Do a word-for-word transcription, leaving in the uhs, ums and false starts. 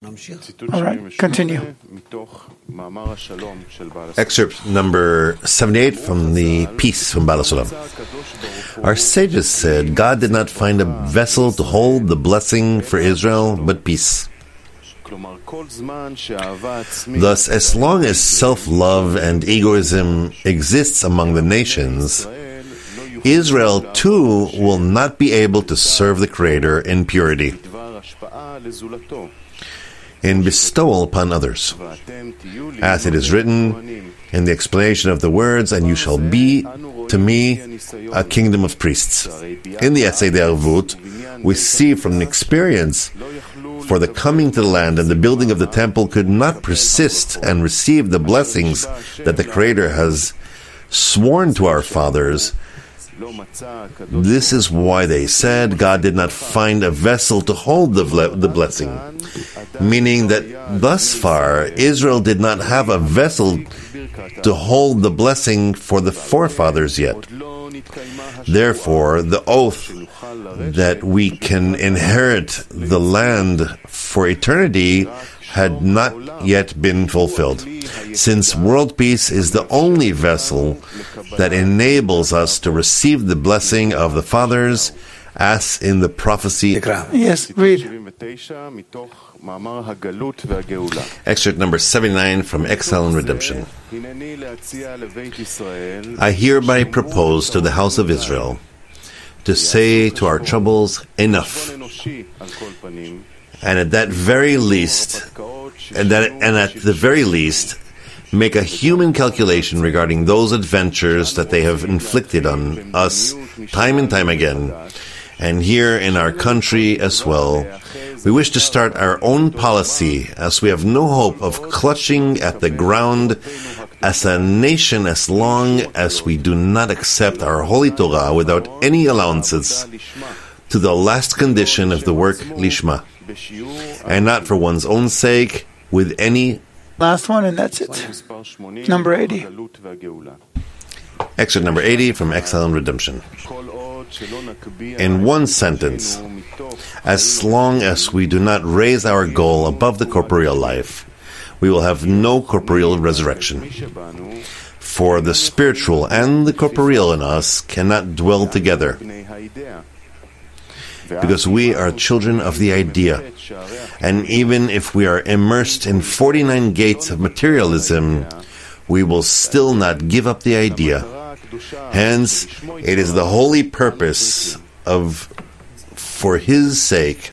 All right, continue. Excerpt number seventy-eight from the Peace from Baal HaSulam. Our sages said God did not find a vessel to hold the blessing for Israel, but peace. Thus, as long as self-love and egoism exists among the nations, Israel too will not be able to serve the Creator in purity, in bestowal upon others. As it is written in the explanation of the words, and you shall be to me a kingdom of priests. In the essay De Arvut, we see from experience, for the coming to the land and the building of the temple could not persist and receive the blessings that the Creator has sworn to our fathers. This is why they said God did not find a vessel to hold the, the blessing, meaning that thus far Israel did not have a vessel to hold the blessing for the forefathers yet. Therefore, the oath that we can inherit the land for eternity had not yet been fulfilled, since world peace is the only vessel that enables us to receive the blessing of the fathers, as in the prophecy. Yes, read. Excerpt number seventy-nine from Exile and Redemption. I hereby propose to the house of Israel to say to our troubles, enough. And at that very least, and, that, and at the very least, make a human calculation regarding those adventures that they have inflicted on us time and time again, and here in our country as well. We wish to start our own policy, as we have no hope of clutching at the ground as a nation as long as we do not accept our holy Torah without any allowances to the last condition of the work Lishma, and not for one's own sake with any. Last one, and that's it. Number eighty. Excerpt number eighty from Exile and Redemption. In one sentence, as long as we do not raise our goal above the corporeal life, we will have no corporeal resurrection. For the spiritual and the corporeal in us cannot dwell together, because we are children of the idea. And even if we are immersed in forty-nine gates of materialism, we will still not give up the idea. Hence, it is the holy purpose of, for His sake,